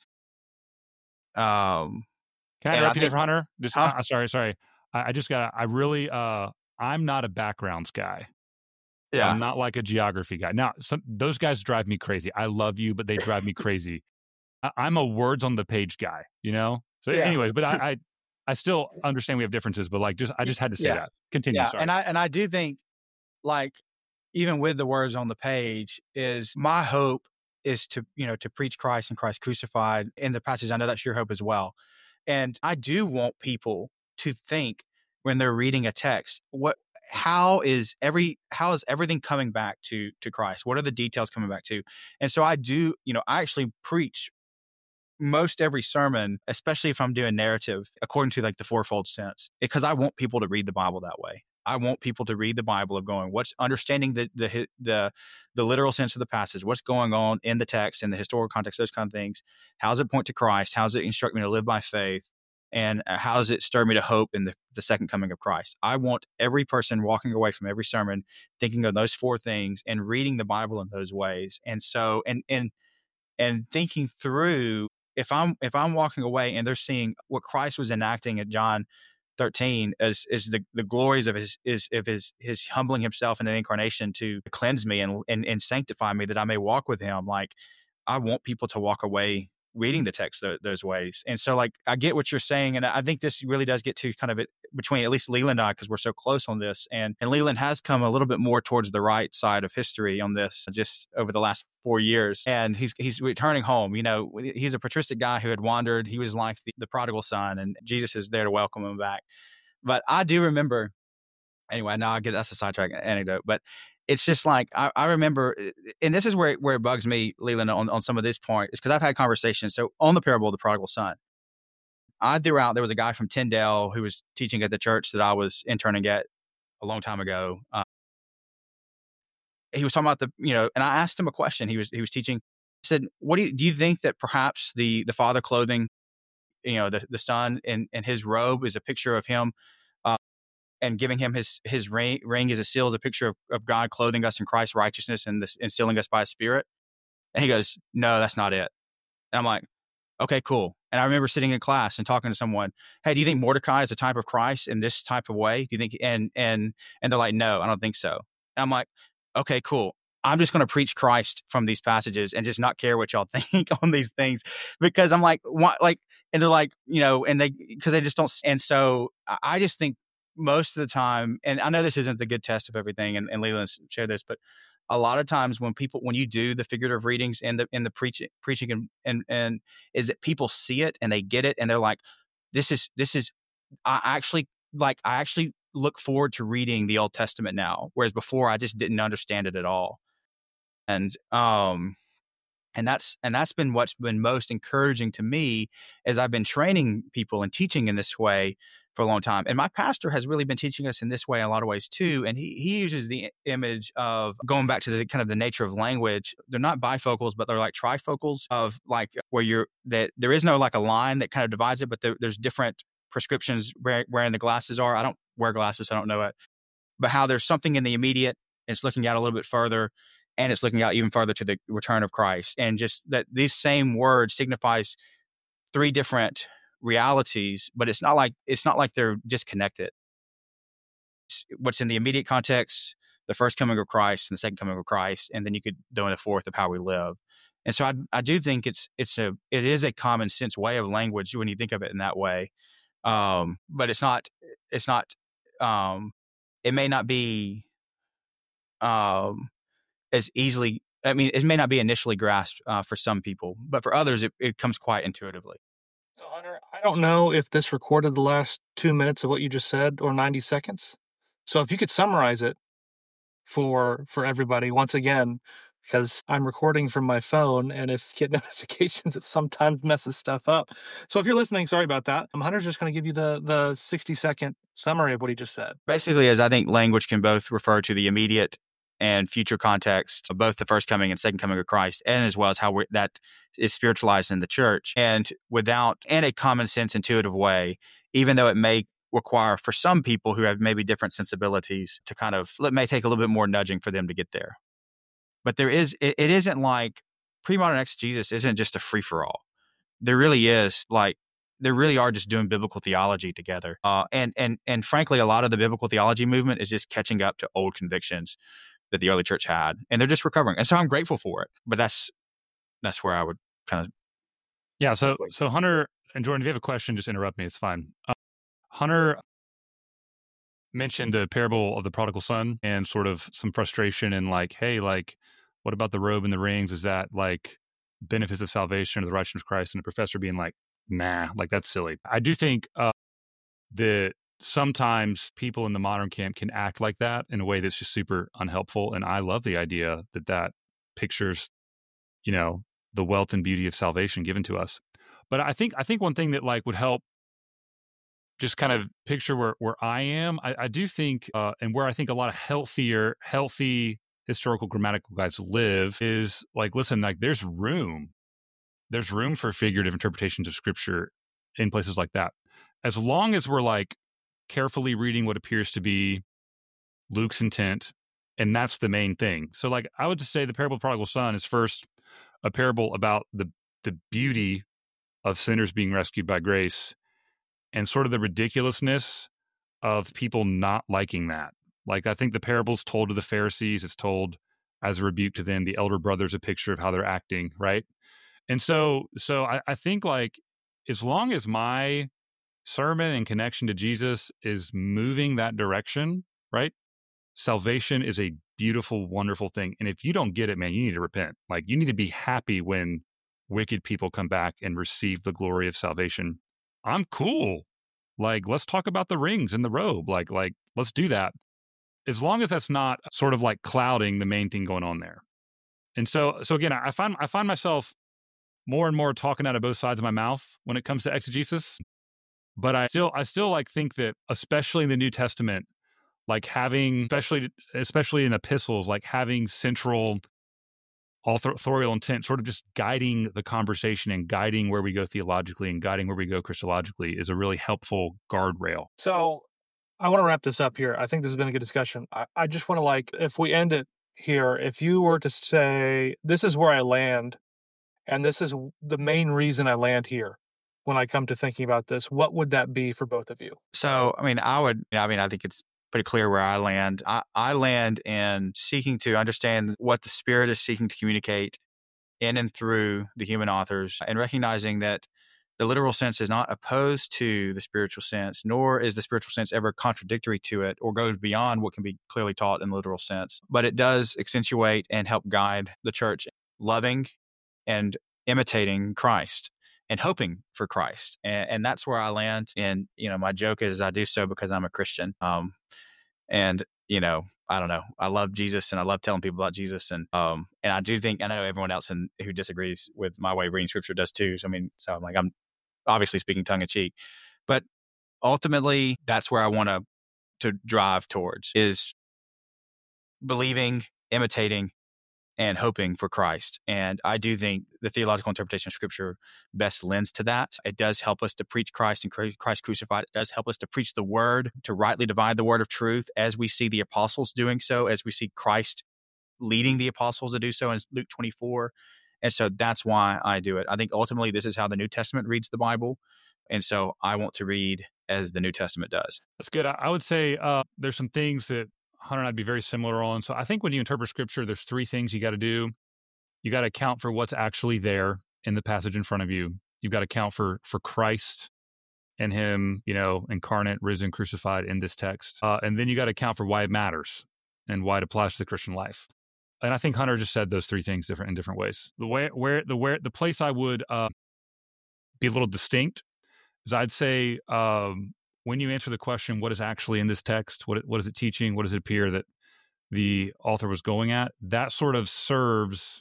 Um, Can I interrupt you there, Hunter? Just, huh? uh, sorry, sorry. I, I just got. I really. Uh, I'm not a backgrounds guy. Yeah, I'm not like a geography guy. Now, some, those guys drive me crazy. I love you, but they drive me crazy. I, I'm a words on the page guy. You know. So yeah. anyway, but I, I I still understand we have differences, but like, just I just had to say Yeah. that. Continue. Yeah, Sorry. and I and I do think, like, even with the words on the page, is my hope is to you know to preach Christ and Christ crucified in the passage. I know that's your hope as well, and I do want people to think when they're reading a text, what how is every how is everything coming back to to Christ? What are the details coming back to? And so I do, you know, I actually preach most every sermon, especially if I'm doing narrative, according to like the fourfold sense, because I want people to read the Bible that way. I want people to read the Bible of going, what's understanding the the the the literal sense of the passage, what's going on in the text, in the historical context, those kind of things. How does it point to Christ? How does it instruct me to live by faith? And how does it stir me to hope in the, the second coming of Christ? I want every person walking away from every sermon thinking of those four things and reading the Bible in those ways. And so, and and and thinking through, if I'm if I'm walking away and they're seeing what Christ was enacting at John thirteen as is the, the glories of his is of his his humbling himself in the incarnation to cleanse me and, and and sanctify me that I may walk with him. Like, I want people to walk away reading the text th- those ways. And so, like, I get what you're saying, and I think this really does get to kind of it between at least Leland and I, because we're so close on this. And and Leland has come a little bit more towards the right side of history on this just over the last four years. And he's he's returning home. You know, he's a patristic guy who had wandered. He was like the, the prodigal son, and Jesus is there to welcome him back. But I do remember, anyway, now I get that's a sidetrack anecdote, but it's just like, I, I remember, and this is where, where it bugs me, Leland, on, on some of this point, is because I've had conversations. So on the parable of the prodigal son, I threw out, there was a guy from Tyndale who was teaching at the church that I was interning at a long time ago. Uh, he was talking about the, you know, and I asked him a question. He was, he was teaching, I said, what do you, do you think that perhaps the, the father clothing, you know, the, the son in, in his robe is a picture of him, uh, and giving him his his ring, ring as a seal is a picture of, of God clothing us in Christ's righteousness and, this, and sealing us by his Spirit? And he goes, no, that's not it. And I'm like, okay, cool. And I remember sitting in class and talking to someone, hey, do you think Mordecai is a type of Christ in this type of way? Do you think, and, and, and they're like, no, I don't think so. And I'm like, okay, cool. I'm just going to preach Christ from these passages and just not care what y'all think on these things, because I'm like, what, like, and they're like, you know, and they, because they just don't. And so I just think most of the time, and I know this isn't the good test of everything, and, and Leland shared this, but a lot of times when people, when you do the figurative readings in the, in the preaching, preaching and, and, and is that people see it and they get it and they're like, this is, this is, I actually like, I actually look forward to reading the Old Testament now. Whereas before I just didn't understand it at all. And, um, and that's, and that's been what's been most encouraging to me as I've been training people and teaching in this way for a long time. And my pastor has really been teaching us in this way in a lot of ways too. And he, he uses the image of going back to the kind of the nature of language. They're not bifocals, but they're like trifocals of like where you're, that there is no like a line that kind of divides it, but there, there's different prescriptions where, wherein the glasses are. I don't wear glasses, so I don't know it, but how there's something in the immediate and it's looking out a little bit further, and it's looking out even further to the return of Christ. And just that these same words signifies three different realities, but it's not like, it's not like they're disconnected. It's what's in the immediate context, the first coming of Christ and the second coming of Christ, and then you could throw in a fourth of how we live. And so I, I do think it's, it's a, it is a common sense way of language when you think of it in that way. Um, but it's not, it's not, um, it may not be, um, as easily, I mean, it may not be initially grasped uh, for some people, but for others, it, it comes quite intuitively. So, Hunter, I don't know if this recorded the last two minutes of what you just said or ninety seconds. So if you could summarize it for for everybody once again, because I'm recording from my phone, and if you get notifications, it sometimes messes stuff up. So if you're listening, sorry about that. Um, Hunter's just going to give you the the sixty second summary of what he just said. Basically, as I think language can both refer to the immediate and future context of both the first coming and second coming of Christ, and as well as how we're, that is spiritualized in the church, and without, in a common sense, intuitive way, even though it may require for some people who have maybe different sensibilities to kind of, it may take a little bit more nudging for them to get there. But there is, it, it isn't like pre-modern exegesis isn't just a free for all. There really is like, they really are just doing biblical theology together. Uh, and, and, and frankly, a lot of the biblical theology movement is just catching up to old convictions that the early church had, and they're just recovering. And so I'm grateful for it, but that's, that's where I would kind of. Yeah. So, so Hunter and Jordan, if you have a question, just interrupt me. It's fine. Hunter mentioned the parable of the prodigal son and sort of some frustration and like, hey, like, what about the robe and the rings? Is that like benefits of salvation or the righteousness of Christ? And the professor being like, nah, like that's silly. I do think uh, that sometimes people in the modern camp can act like that in a way that's just super unhelpful. And I love the idea that that pictures, you know, the wealth and beauty of salvation given to us. But I think I think one thing that like would help just kind of picture where, where I am, I, I do think, uh, and where I think a lot of healthier, healthy historical grammatical guys live is like, listen, like there's room. There's room for figurative interpretations of scripture in places like that. As long as we're like carefully reading what appears to be Luke's intent, and that's the main thing. So like I would just say the parable of the prodigal son is first a parable about the the beauty of sinners being rescued by grace and sort of the ridiculousness of people not liking that. Like I think the parable's told to the Pharisees, it's told as a rebuke to them. The elder brother's a picture of how they're acting, right? And so so I, I think like as long as my sermon and connection to Jesus is moving that direction, right? Salvation is a beautiful, wonderful thing. And if you don't get it, man, you need to repent. Like you need to be happy when wicked people come back and receive the glory of salvation. I'm cool. Like, let's talk about the rings and the robe. Like, like, let's do that. As long as that's not sort of like clouding the main thing going on there. And so, so again, I find, I find myself more and more talking out of both sides of my mouth when it comes to exegesis. But I still, I still like think that, especially in the New Testament, like having, especially, especially in epistles, like having central authorial intent, sort of just guiding the conversation and guiding where we go theologically and guiding where we go Christologically is a really helpful guardrail. So I want to wrap this up here. I think this has been a good discussion. I, I just want to like, if we end it here, if you were to say, this is where I land, and this is the main reason I land here when I come to thinking about this, what would that be for both of you? So, I mean, I would, I mean, I think it's pretty clear where I land. I, I land in seeking to understand what the Spirit is seeking to communicate in and through the human authors, and recognizing that the literal sense is not opposed to the spiritual sense, nor is the spiritual sense ever contradictory to it or goes beyond what can be clearly taught in the literal sense. But it does accentuate and help guide the church, loving and imitating Christ and hoping for Christ. And, and that's where I land. And, you know, my joke is I do so because I'm a Christian. Um, and, you know, I don't know. I love Jesus and I love telling people about Jesus. And, um, and I do think, I know everyone else in, who disagrees with my way of reading scripture does too. So, I mean, so I'm like, I'm obviously speaking tongue in cheek, but ultimately that's where I want to, to drive towards is believing, imitating, and hoping for Christ. And I do think the theological interpretation of scripture best lends to that. It does help us to preach Christ and Christ crucified. It does help us to preach the word, to rightly divide the word of truth, as we see the apostles doing so, as we see Christ leading the apostles to do so in Luke twenty-four. And so that's why I do it. I think ultimately this is how the New Testament reads the Bible. And so I want to read as the New Testament does. That's good. I, I would say uh, there's some things that Hunter and I'd be very similar on. So I think when you interpret scripture, there's three things you got to do. You got to account for what's actually there in the passage in front of you. You've got to account for for Christ and him, you know, incarnate, risen, crucified in this text. Uh, and then you got to account for why it matters and why it applies to the Christian life. And I think Hunter just said those three things different in different ways. The way where the where the place I would uh, be a little distinct is I'd say um, when you answer the question, what is actually in this text? What what is it teaching? What does it appear that the author was going at? That sort of serves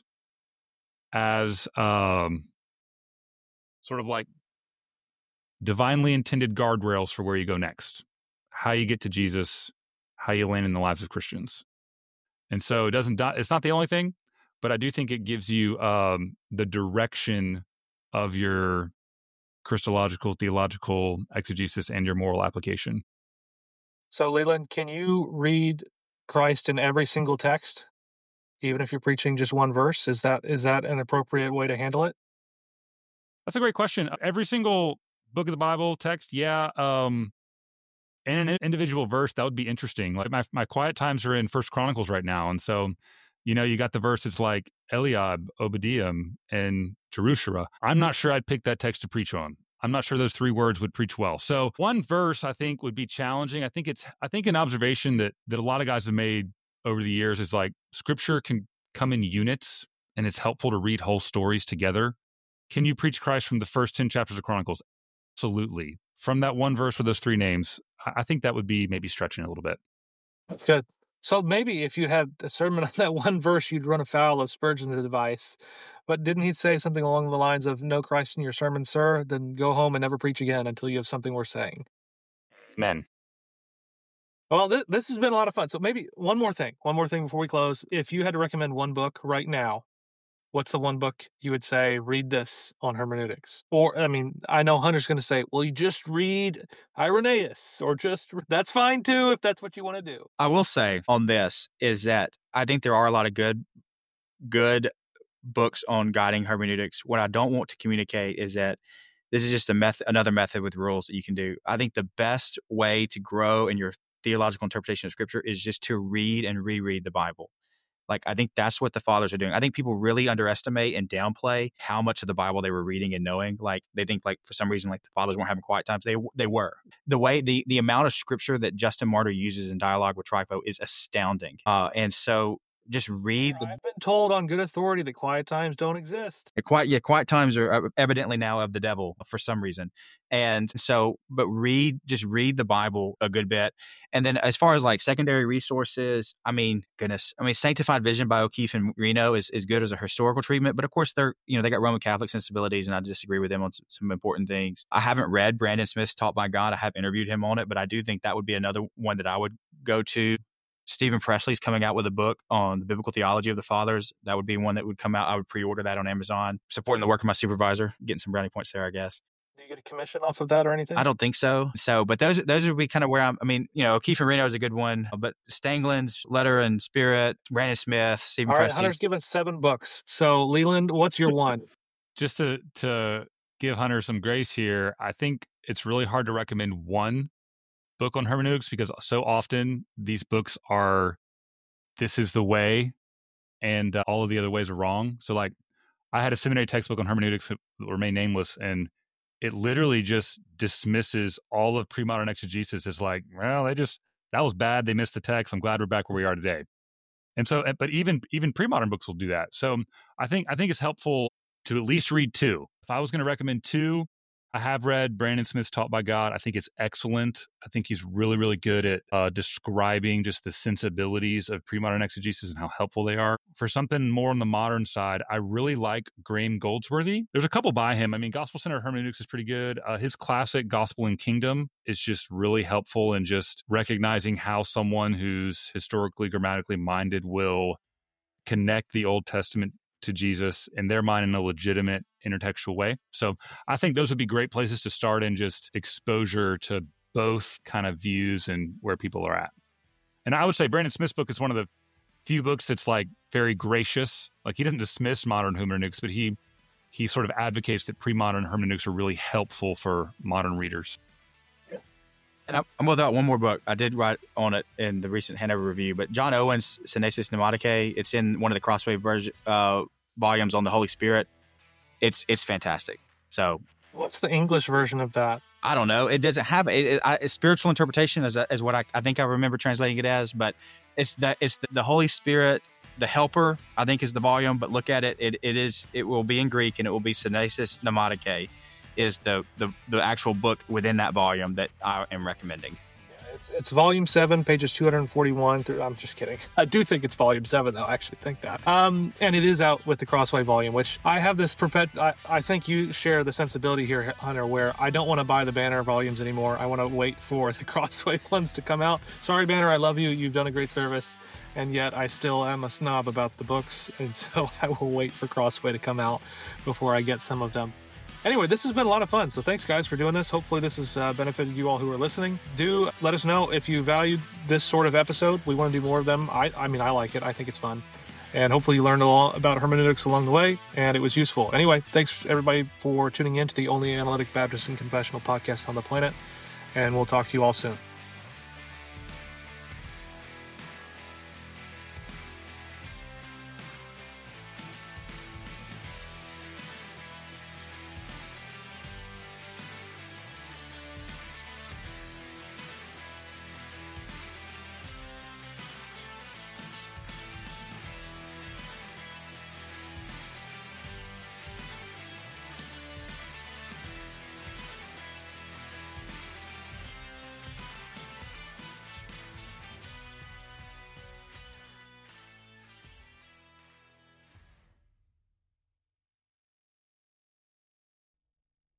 as um, sort of like divinely intended guardrails for where you go next, how you get to Jesus, how you land in the lives of Christians. And so it doesn't, it's not the only thing, but I do think it gives you um, the direction of your Christological, theological exegesis and your moral application. So Leland, can you read Christ in every single text, even if you're preaching just one verse? Is that is that an appropriate way to handle it? That's a great question. Every single book of the Bible text, yeah. Um, and an individual verse, that would be interesting. Like my my quiet times are in First Chronicles right now, and so you know you got the verse. It's like Eliab, Obadiah, and Jerusalem. I'm not sure I'd pick that text to preach on. I'm not sure those three words would preach well. So one verse I think would be challenging. I think it's, I think an observation that, that a lot of guys have made over the years is like scripture can come in units and it's helpful to read whole stories together. Can you preach Christ from the first ten chapters of Chronicles? Absolutely. From that one verse with those three names, I think that would be maybe stretching a little bit. That's good. So maybe if you had a sermon on that one verse, you'd run afoul of Spurgeon's advice. But didn't he say something along the lines of, no Christ in your sermon, sir? Then go home and never preach again until you have something worth saying. Amen. Well, th- this has been a lot of fun. So maybe one more thing, one more thing before we close. If you had to recommend one book right now, what's the one book you would say, read this on hermeneutics? Or, I mean, I know Hunter's going to say, well, you just read Irenaeus, or just, that's fine too, if that's what you want to do. I will say on this is that I think there are a lot of good, good books on guiding hermeneutics. What I don't want to communicate is that this is just a method, another method with rules that you can do. I think the best way to grow in your theological interpretation of scripture is just to read and reread the Bible. Like, I think that's what the fathers are doing. I think people really underestimate and downplay how much of the Bible they were reading and knowing. Like, they think, like, for some reason, like, the fathers weren't having quiet times. They they were. The way, the the amount of scripture that Justin Martyr uses in dialogue with Trypho is astounding. Uh, and so just read. The, I've been told on good authority that quiet times don't exist. quiet, yeah, quiet times are evidently now of the devil for some reason. And so, but read, just read the Bible a good bit. And then as far as like secondary resources, I mean, goodness, I mean, Sanctified Vision by O'Keefe and Reno is, is good as a historical treatment, but of course they're, you know, they got Roman Catholic sensibilities and I disagree with them on some, some important things. I haven't read Brandon Smith's Taught by God. I have interviewed him on it, but I do think that would be another one that I would go to. Stephen Presley's coming out with a book on the biblical theology of the fathers. That would be one that would come out. I would pre-order that on Amazon, supporting the work of my supervisor, getting some brownie points there, I guess. Do you get a commission off of that or anything? I don't think so. So, but those those would be kind of where I'm, I mean, you know, O'Keefe and Reno is a good one, but Stanglin's Letter and Spirit, Brandon Smith, Stephen All right, Presley. Hunter's given seven books. So, Leland, what's your one? Just to, to give Hunter some grace here, I think it's really hard to recommend one book on hermeneutics because so often these books are, this is the way, and uh, all of the other ways are wrong. So like I had a seminary textbook on hermeneutics that will remain nameless, and it literally just dismisses all of pre-modern exegesis as like, well, they just, that was bad. They missed the text. I'm glad we're back where we are today. And so, but even, even pre-modern books will do that. So I think, I think it's helpful to at least read two. If I was going to recommend two, I have read Brandon Smith's Taught by God. I think it's excellent. I think he's really, really good at uh, describing just the sensibilities of pre-modern exegesis and how helpful they are. For something more on the modern side, I really like Graham Goldsworthy. There's a couple by him. I mean, Gospel-Centered Hermeneutics is pretty good. Uh, his classic Gospel and Kingdom is just really helpful in just recognizing how someone who's historically, grammatically minded will connect the Old Testament to Jesus in their mind in a legitimate intertextual way. So I think those would be great places to start in just exposure to both kind of views and where people are at. And I would say Brandon Smith's book is one of the few books that's like very gracious. Like he doesn't dismiss modern hermeneutics, but he he sort of advocates that pre-modern hermeneutics are really helpful for modern readers. And I'm without one more book. I did write on it in the recent Hanover Review, but John Owen's Synesis Pneumaticae, it's in one of the Crossway version, uh, volumes on the Holy Spirit. It's it's fantastic. So, what's the English version of that? I don't know. It doesn't have it. it I, spiritual interpretation is, is what I, I think I remember translating it as, but it's the it's the, the Holy Spirit, the Helper, I think is the volume. But look at it. It it is. It will be in Greek and it will be Synesis Pneumaticae. Is the, the the actual book within that volume that I am recommending. Yeah, it's, it's volume seven, pages two hundred forty-one through, I'm just kidding. I do think it's volume seven, though. I actually think that. Um, and it is out with the Crossway volume, which I have this perpet. I, I think you share the sensibility here, Hunter, where I don't want to buy the Banner volumes anymore. I want to wait for the Crossway ones to come out. Sorry, Banner, I love you. You've done a great service. And yet I still am a snob about the books. And so I will wait for Crossway to come out before I get some of them. Anyway, this has been a lot of fun. So thanks, guys, for doing this. Hopefully this has uh, benefited you all who are listening. Do let us know if you valued this sort of episode. We want to do more of them. I, I mean, I like it. I think it's fun. And hopefully you learned a lot about hermeneutics along the way, and it was useful. Anyway, thanks, everybody, for tuning in to the only analytic Baptist and confessional podcast on the planet. And we'll talk to you all soon.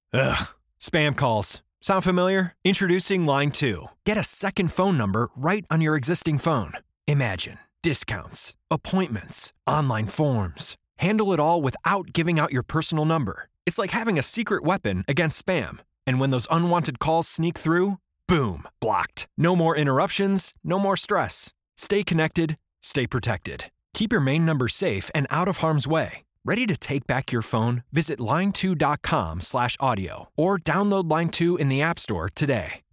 Ugh. Spam calls. Sound familiar? Introducing Line two. Get a second phone number right on your existing phone. Imagine discounts, appointments, online forms. Handle it all without giving out your personal number. It's like having a secret weapon against spam. And when those unwanted calls sneak through, boom, blocked. No more interruptions, no more stress. Stay connected, stay protected. Keep your main number safe and out of harm's way. Ready to take back your phone? Visit line two dot com slash audio or download Line two in the App Store today.